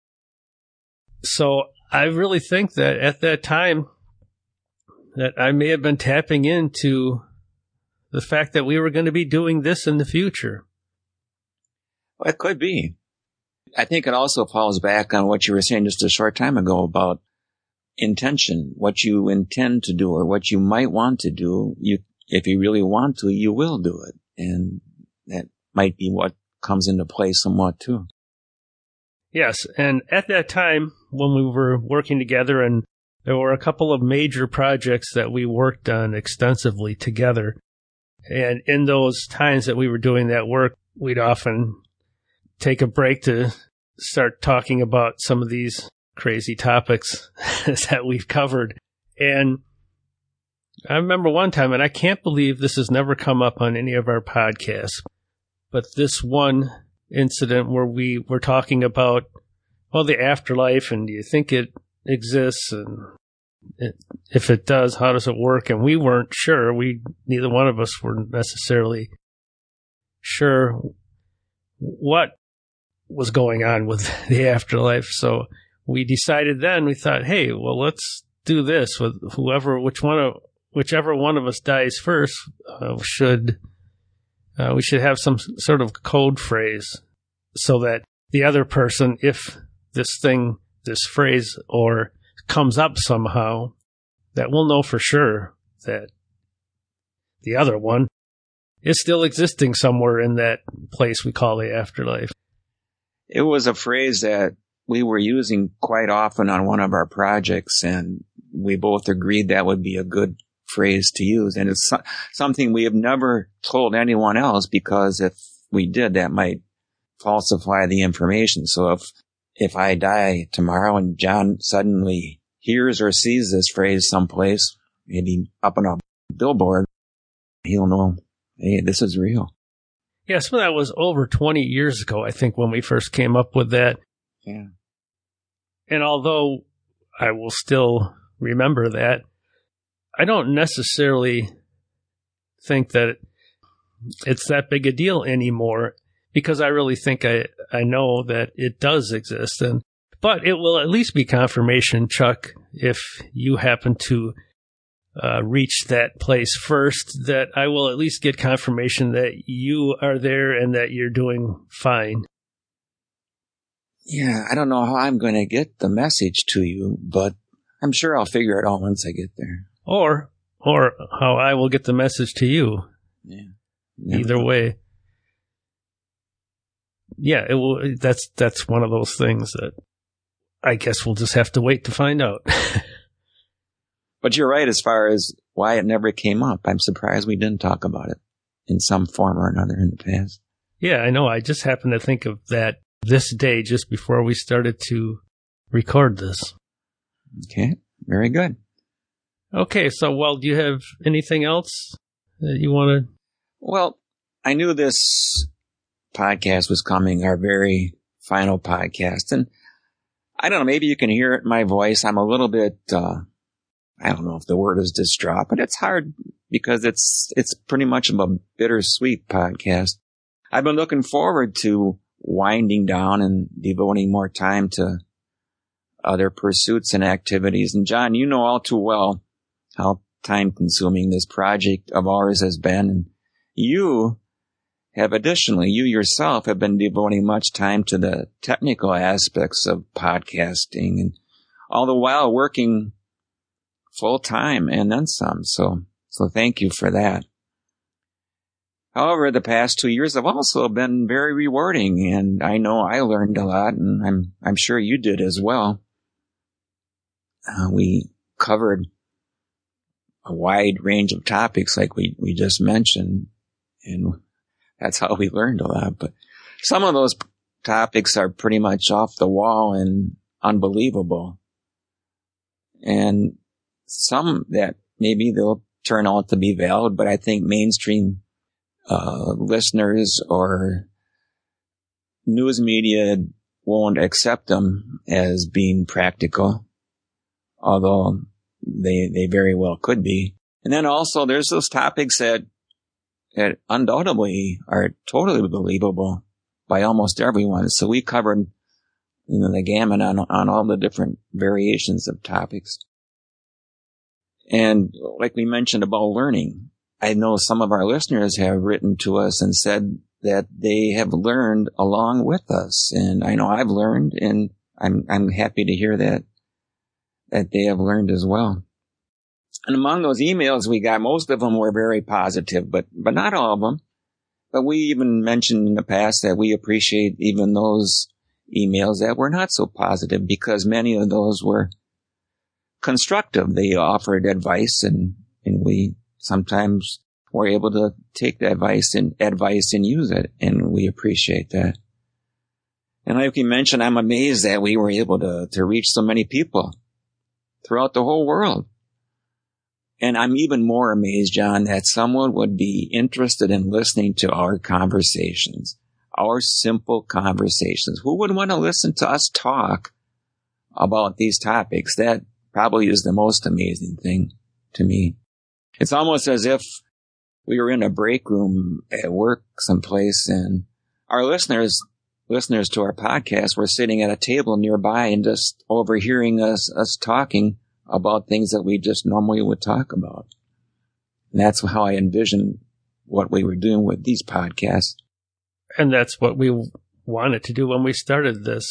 So I really think that at that time that I may have been tapping into the fact that we were going to be doing this in the future. Well, it could be. I think it also falls back on what you were saying just a short time ago about intention, what you intend to do or what you might want to do. If you really want to, you will do it. And that might be what comes into play somewhat too. Yes, and at that time when we were working together, and there were a couple of major projects that we worked on extensively together, and in those times that we were doing that work, we'd often take a break to start talking about some of these crazy topics that we've covered. And I remember one time, and I can't believe this has never come up on any of our podcasts, but this one incident where we were talking about, well, the afterlife, and do you think it exists, and if it does, how does it work? And we weren't sure. Neither one of us were necessarily sure what was going on with the afterlife. So we decided then, we thought, hey, well, let's do this with whichever one of us dies first, we should have some sort of code phrase so that the other person, if this phrase or comes up somehow, that we'll know for sure that the other one is still existing somewhere in that place we call the afterlife. It was a phrase that we were using quite often on one of our projects, and we both agreed that would be a good phrase to use. And it's something we have never told anyone else, because if we did, that might falsify the information. So if I die tomorrow and John suddenly hears or sees this phrase someplace, maybe up on a billboard, he'll know, hey, this is real. Yeah, some of that was over 20 years ago, I think, when we first came up with that. Yeah. And although I will still remember that, I don't necessarily think that it's that big a deal anymore, because I really think I know that it does exist. But it will at least be confirmation, Chuck, if you happen to reach that place first, that I will at least get confirmation that you are there and that you're doing fine. Yeah, I don't know how I'm going to get the message to you, but I'm sure I'll figure it out once I get there. Or how I will get the message to you. Yeah. Either way. Yeah, it will. That's one of those things that I guess we'll just have to wait to find out. But you're right as far as why it never came up. I'm surprised we didn't talk about it in some form or another in the past. Yeah, I know. I just happened to think of that this day just before we started to record this. Okay, very good. Okay, so, well, do you have anything else that you want to? Well, I knew this podcast was coming, our very final podcast. And I don't know, maybe you can hear it in my voice. I'm a little bit, I don't know if the word is distraught, but it's hard because it's pretty much of a bittersweet podcast. I've been looking forward to winding down and devoting more time to other pursuits and activities. And John, you know all too well how time-consuming this project of ours has been. And you yourself have been devoting much time to the technical aspects of podcasting, and all the while working full-time and then some. So thank you for that. However, the past 2 years have also been very rewarding, and I know I learned a lot, and I'm sure you did as well. We covered a wide range of topics like we just mentioned, and that's how we learned a lot. But some of those topics are pretty much off the wall and unbelievable. And some that maybe they'll turn out to be valid, but I think mainstream listeners or news media won't accept them as being practical. Although they very well could be. And then also there's those topics that undoubtedly are totally believable by almost everyone. So we covered, the gamut on all the different variations of topics. And like we mentioned about learning, I know some of our listeners have written to us and said that they have learned along with us. And I know I've learned, and I'm happy to hear that they have learned as well. And among those emails we got, most of them were very positive, but not all of them. But we even mentioned in the past that we appreciate even those emails that were not so positive, because many of those were constructive. They offered advice, and we sometimes were able to take the advice and use it, and we appreciate that. And like you mentioned, I'm amazed that we were able to reach so many people throughout the whole world. And I'm even more amazed, John, that someone would be interested in listening to our conversations, our simple conversations. Who would want to listen to us talk about these topics? That probably is the most amazing thing to me. It's almost as if we were in a break room at work someplace, and our listeners to our podcast were sitting at a table nearby and just overhearing us talking about things that we just normally would talk about. And that's how I envision what we were doing with these podcasts. And that's what we wanted to do when we started this.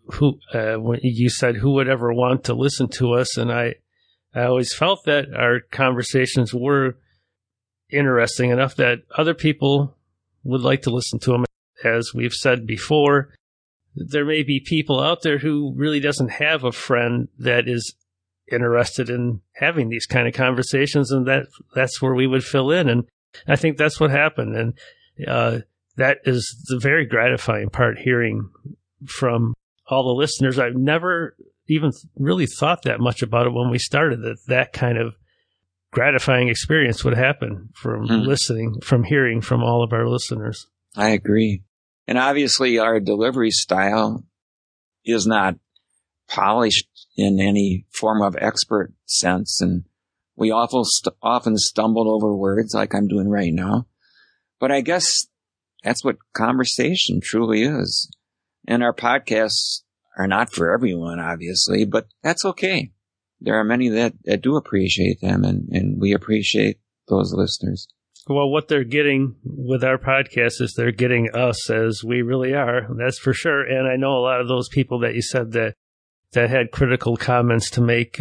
When you said who would ever want to listen to us, and I always felt that our conversations were interesting enough that other people would like to listen to them. As we've said before, there may be people out there who really doesn't have a friend that is interested in having these kind of conversations, and that's where we would fill in. And I think that's what happened. And that is the very gratifying part, hearing from all the listeners. I've never even really thought that much about it when we started, that kind of gratifying experience would happen from listening, from hearing from all of our listeners. I agree. And obviously our delivery style is not polished in any form of expert sense, and we often stumbled over words like I'm doing right now. But I guess that's what conversation truly is. And our podcasts are not for everyone, obviously, but that's okay. There are many that do appreciate them, and we appreciate those listeners. Well, what they're getting with our podcast is they're getting us as we really are. That's for sure. And I know a lot of those people that you said that had critical comments to make.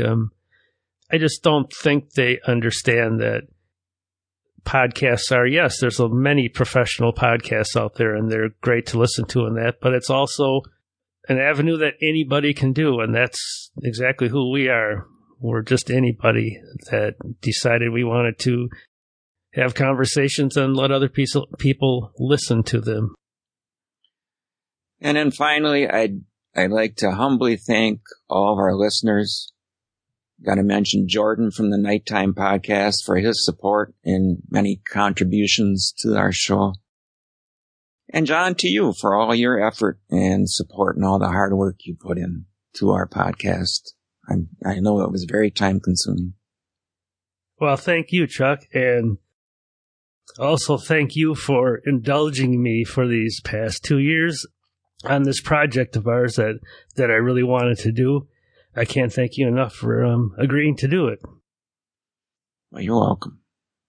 I just don't think they understand that podcasts are, yes, there's so many professional podcasts out there, and they're great to listen to in that, but it's also an avenue that anybody can do, and that's exactly who we are. We're just anybody that decided we wanted to have conversations and let other people listen to them. And then finally, I'd like to humbly thank all of our listeners. Got to mention Jordan from the Nighttime Podcast for his support and many contributions to our show. And John, to you for all your effort and support and all the hard work you put in to our podcast. I know it was very time consuming. Well, thank you, Chuck. And also thank you for indulging me for these past 2 years on this project of ours that I really wanted to do. I can't thank you enough for agreeing to do it. Well, you're welcome.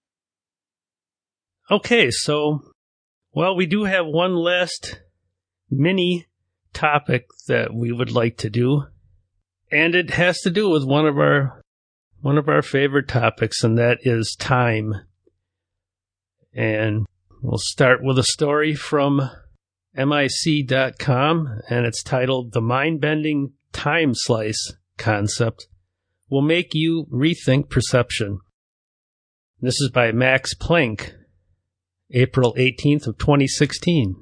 Okay, so, well, we do have one last mini topic that we would like to do, and it has to do with one of our favorite topics, and that is time. And we'll start with a story from MIC.com, and it's titled "The Mind-Bending Time Slice Concept Will Make You Rethink Perception." This is by Max Planck, April 18th of 2016.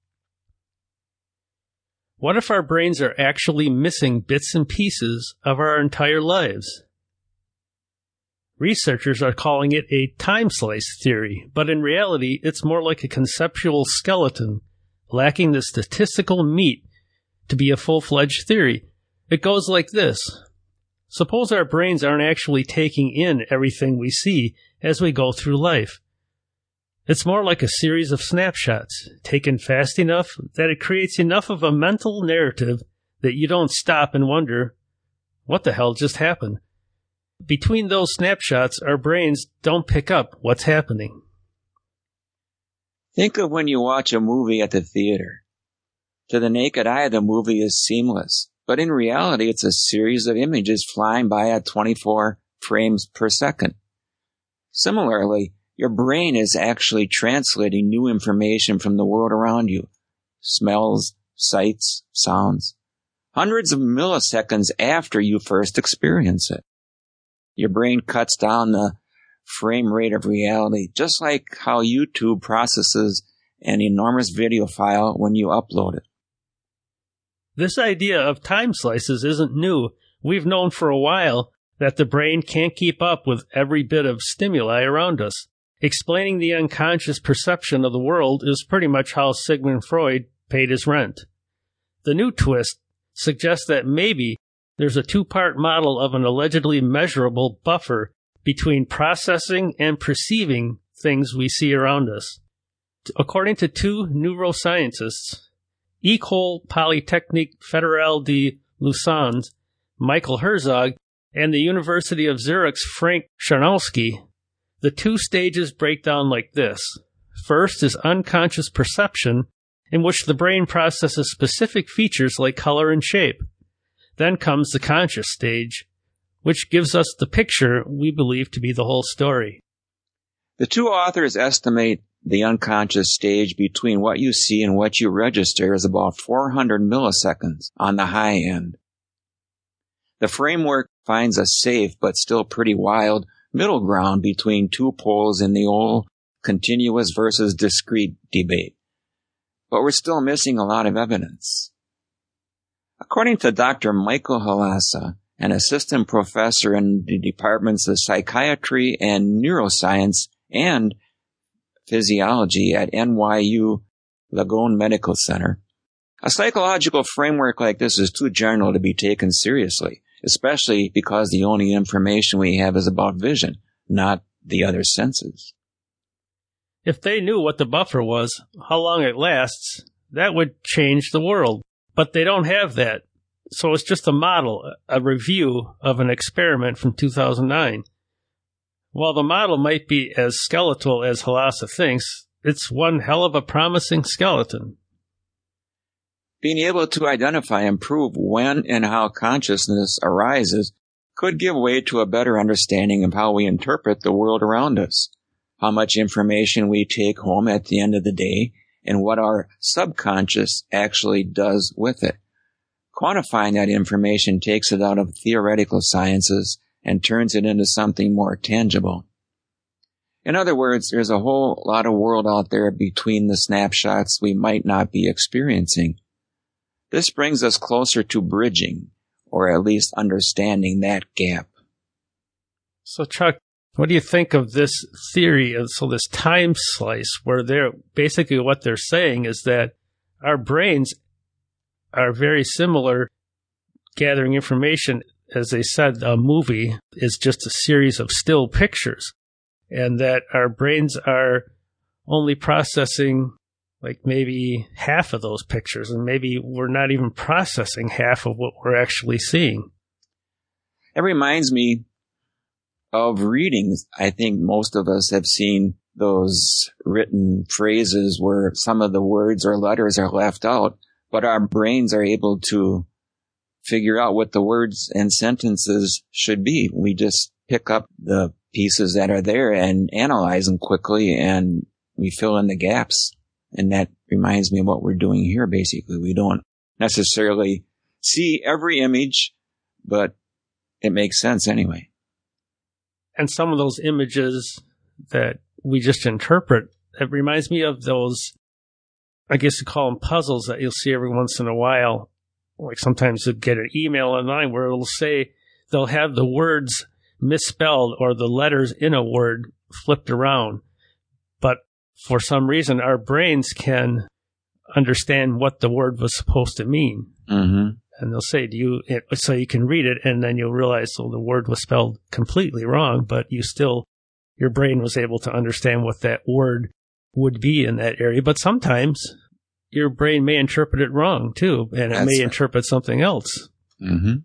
What if our brains are actually missing bits and pieces of our entire lives? Researchers are calling it a time slice theory, but in reality, it's more like a conceptual skeleton, lacking the statistical meat to be a full-fledged theory. It goes like this. Suppose our brains aren't actually taking in everything we see as we go through life. It's more like a series of snapshots, taken fast enough that it creates enough of a mental narrative that you don't stop and wonder, what the hell just happened? Between those snapshots, our brains don't pick up what's happening. Think of when you watch a movie at the theater. To the naked eye, the movie is seamless, but in reality, it's a series of images flying by at 24 frames per second. Similarly, your brain is actually translating new information from the world around you. Smells, sights, sounds. Hundreds of milliseconds after you first experience it. Your brain cuts down the frame rate of reality, just like how YouTube processes an enormous video file when you upload it. This idea of time slices isn't new. We've known for a while that the brain can't keep up with every bit of stimuli around us. Explaining the unconscious perception of the world is pretty much how Sigmund Freud paid his rent. The new twist suggests that maybe there's a two-part model of an allegedly measurable buffer between processing and perceiving things we see around us. According to two neuroscientists, École Polytechnique Fédérale de Lausanne's Michael Herzog and the University of Zurich's Frank Czarnowski, the two stages break down like this. First is unconscious perception, in which the brain processes specific features like color and shape. Then comes the conscious stage, which gives us the picture we believe to be the whole story. The two authors estimate the unconscious stage between what you see and what you register is about 400 milliseconds on the high end. The framework finds a safe but still pretty wild middle ground between two poles in the old continuous versus discrete debate. But we're still missing a lot of evidence. According to Dr. Michael Halassa, an assistant professor in the departments of psychiatry and neuroscience and physiology at NYU Langone Medical Center, a psychological framework like this is too general to be taken seriously, especially because the only information we have is about vision, not the other senses. If they knew what the buffer was, how long it lasts, that would change the world. But they don't have that. So it's just a model, a review of an experiment from 2009. While the model might be as skeletal as Halassa thinks, it's one hell of a promising skeleton. Being able to identify and prove when and how consciousness arises could give way to a better understanding of how we interpret the world around us, how much information we take home at the end of the day, and what our subconscious actually does with it. Quantifying that information takes it out of theoretical sciences and turns it into something more tangible. In other words, there's a whole lot of world out there between the snapshots we might not be experiencing. This brings us closer to bridging, or at least understanding that gap. So, Chuck, what do you think of this theory of this time slice where basically what they're saying is that our brains are very similar gathering information. As they said, a movie is just a series of still pictures, and that our brains are only processing like maybe half of those pictures, and maybe we're not even processing half of what we're actually seeing. It reminds me of readings. I think most of us have seen those written phrases where some of the words or letters are left out, but our brains are able to figure out what the words and sentences should be. We just pick up the pieces that are there and analyze them quickly, and we fill in the gaps. And that reminds me of what we're doing here, basically. We don't necessarily see every image, but it makes sense anyway. And some of those images that we just interpret, it reminds me of those, I guess you call them puzzles that you'll see every once in a while. Like sometimes you'll get an email online where it'll say they'll have the words misspelled or the letters in a word flipped around. But for some reason, our brains can understand what the word was supposed to mean. Mm-hmm. and they'll say to you, so you can read it, and then you'll realize, well, the word was spelled completely wrong, but your brain was able to understand what that word would be in that area. But sometimes your brain may interpret it wrong too, and it may interpret something else. Mm-hmm.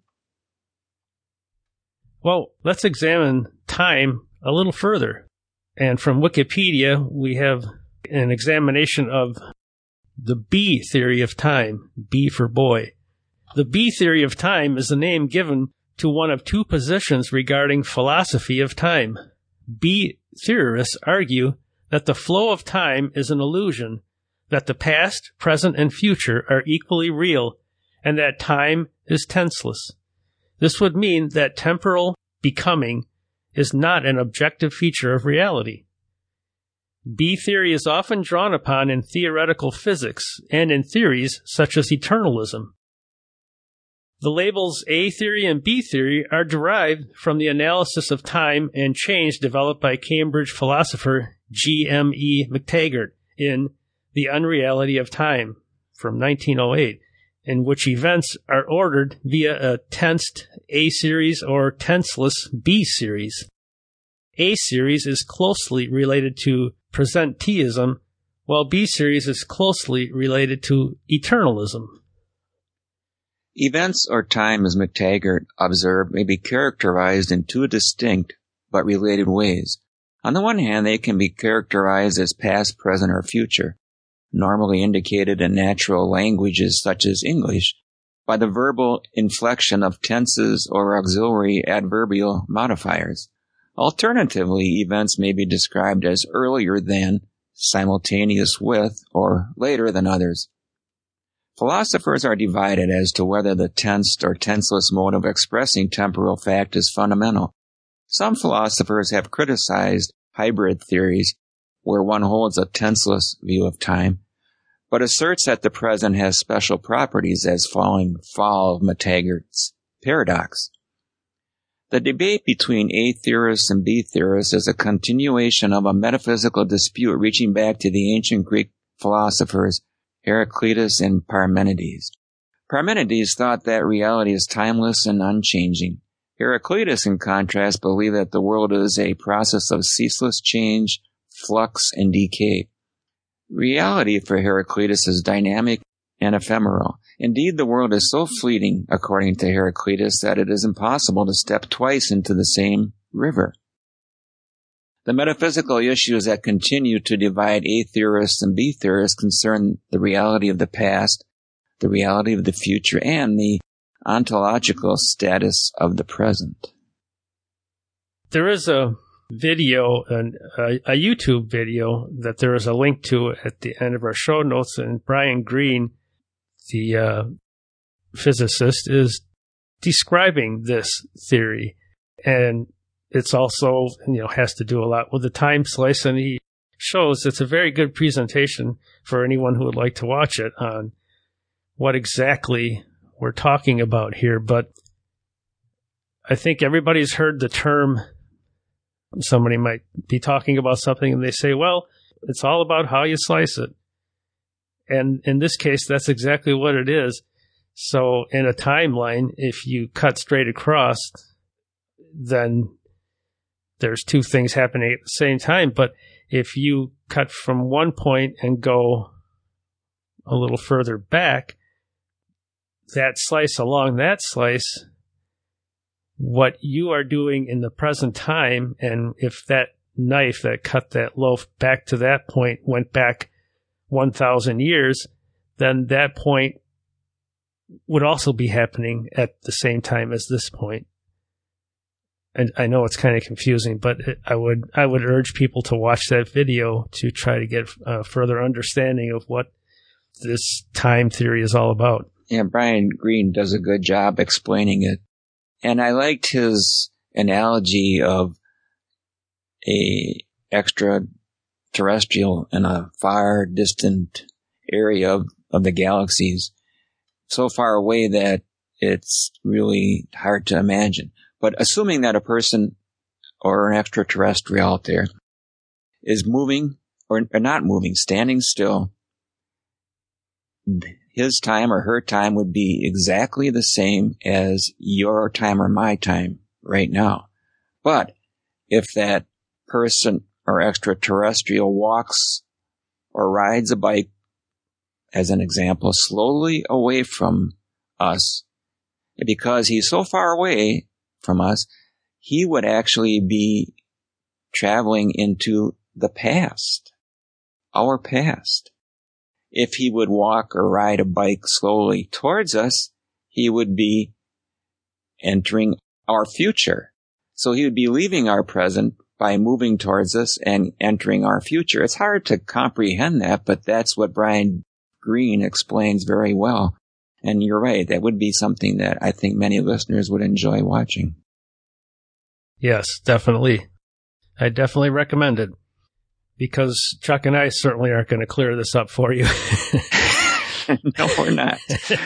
Well, let's examine time a little further. And from Wikipedia, we have an examination of the B theory of time, B for boy. The B theory of time is the name given to one of two positions regarding philosophy of time. B theorists argue that the flow of time is an illusion, that the past, present, and future are equally real, and that time is tenseless. This would mean that temporal becoming is not an objective feature of reality. B theory is often drawn upon in theoretical physics and in theories such as eternalism. The labels A theory and B theory are derived from the analysis of time and change developed by Cambridge philosopher G.M.E. McTaggart in The Unreality of Time from 1908, in which events are ordered via a tensed A series or tenseless B series. A series is closely related to presenteeism, while B series is closely related to eternalism. Events or time, as McTaggart observed, may be characterized in two distinct but related ways. On the one hand, they can be characterized as past, present, or future, normally indicated in natural languages such as English, by the verbal inflection of tenses or auxiliary adverbial modifiers. Alternatively, events may be described as earlier than, simultaneous with, or later than others. Philosophers are divided as to whether the tensed or tenseless mode of expressing temporal fact is fundamental. Some philosophers have criticized hybrid theories, where one holds a tenseless view of time, but asserts that the present has special properties, as following Fall of McTaggart's paradox. The debate between A theorists and B theorists is a continuation of a metaphysical dispute reaching back to the ancient Greek philosophers Heraclitus and Parmenides. Parmenides thought that reality is timeless and unchanging. Heraclitus, in contrast, believed that the world is a process of ceaseless change, flux, and decay. Reality for Heraclitus is dynamic and ephemeral. Indeed, the world is so fleeting, according to Heraclitus, that it is impossible to step twice into the same river. The metaphysical issues that continue to divide A theorists and B theorists concern the reality of the past, the reality of the future, and the ontological status of the present. There is a video, a YouTube video that there is a link to at the end of our show notes, and Brian Greene, the physicist, is describing this theory, and it's also, has to do a lot with the time slice, and he shows it's a very good presentation for anyone who would like to watch it on what exactly we're talking about here. But I think everybody's heard the term, somebody might be talking about something and they say, well, it's all about how you slice it. And in this case, that's exactly what it is. So in a timeline, if you cut straight across, then there's two things happening at the same time. But if you cut from one point and go a little further back, that slice along that slice, what you are doing in the present time, and if that knife that cut that loaf back to that point went back 1,000 years, then that point would also be happening at the same time as this point. And I know it's kind of confusing, but I would urge people to watch that video to try to get a further understanding of what this time theory is all about. Yeah, Brian Greene does a good job explaining it. And I liked his analogy of a extraterrestrial in a far distant area of the galaxies, so far away that it's really hard to imagine. But assuming that a person or an extraterrestrial out there is moving or not moving, standing still, his time or her time would be exactly the same as your time or my time right now. But if that person or extraterrestrial walks or rides a bike, as an example, slowly away from us, because he's so far away from us, he would actually be traveling into the past, our past. If he would walk or ride a bike slowly towards us, he would be entering our future. So he would be leaving our present by moving towards us and entering our future. It's hard to comprehend that, but that's what Brian Greene explains very well. And you're right, that would be something that I think many listeners would enjoy watching. Yes, definitely. I definitely recommend it. Because Chuck and I certainly aren't going to clear this up for you. No, we're not.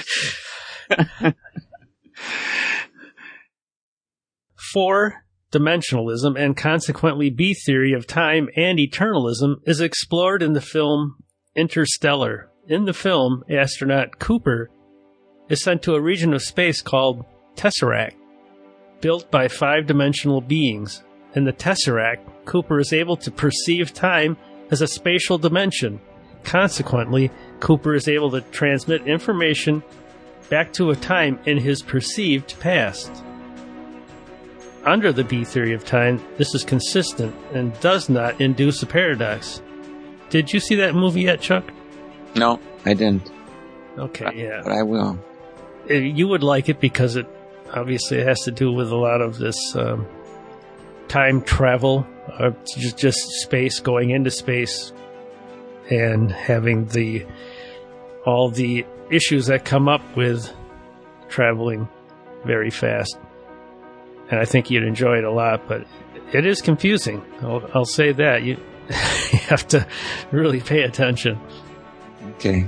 Four-dimensionalism and consequently B-theory of time and eternalism is explored in the film Interstellar. In the film, astronaut Cooper is sent to a region of space called Tesseract, built by five-dimensional beings. In the Tesseract, Cooper is able to perceive time as a spatial dimension. Consequently, Cooper is able to transmit information back to a time in his perceived past. Under the B-theory of time, this is consistent and does not induce a paradox. Did you see that movie yet, Chuck? No, I didn't. Okay, yeah. But I will. You would like it because it obviously has to do with a lot of this time travel, just space, going into space, and having all the issues that come up with traveling very fast. And I think you'd enjoy it a lot, but it is confusing. I'll say that. You have to really pay attention. Okay.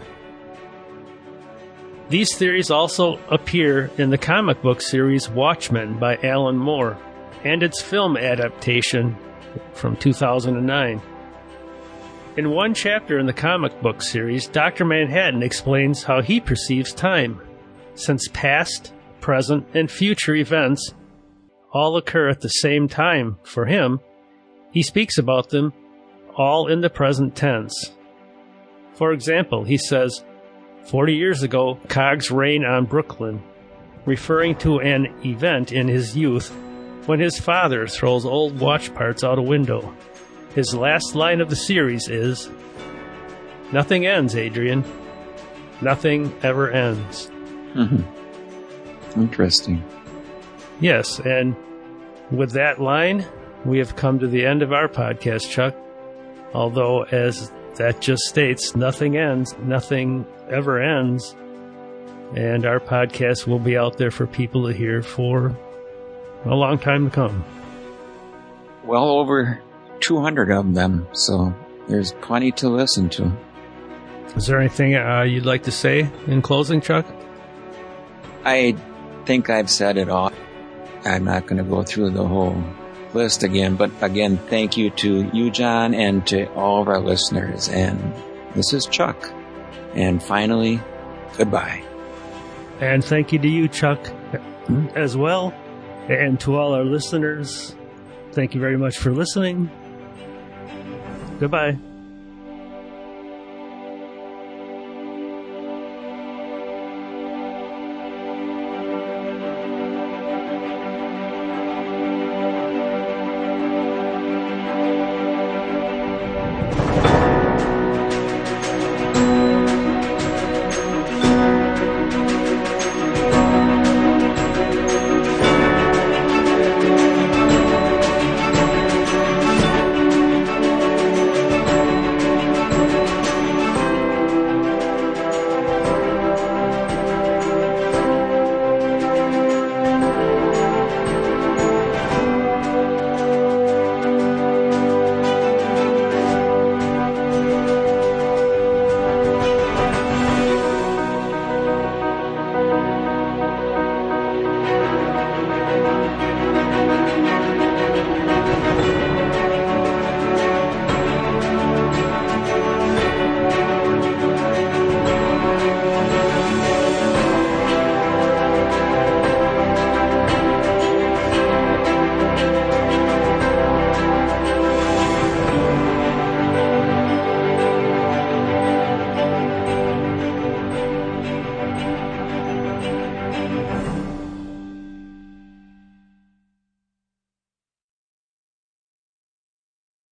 These theories also appear in the comic book series Watchmen by Alan Moore and its film adaptation from 2009. In one chapter in the comic book series, Dr. Manhattan explains how he perceives time, since past, present, and future events all occur at the same time for him. He speaks about them all in the present tense. For example, he says, 40 years ago, cogs rain on Brooklyn, referring to an event in his youth when his father throws old watch parts out a window. His last line of the series is, "Nothing ends, Adrian. Nothing ever ends." Mm-hmm. Interesting. Yes, and with that line, we have come to the end of our podcast, Chuck. Although, as that just states, nothing ends, nothing ever ends. And our podcast will be out there for people to hear for a long time to come. Well over 200 of them, so there's plenty to listen to. Is there anything you'd like to say in closing, Chuck? I think I've said it all. I'm not going to go through the whole list again, but again, thank you to you, John, and to all of our listeners. And this is Chuck. And finally, goodbye. And thank you to you, Chuck, as well. And to all our listeners, thank you very much for listening. Goodbye.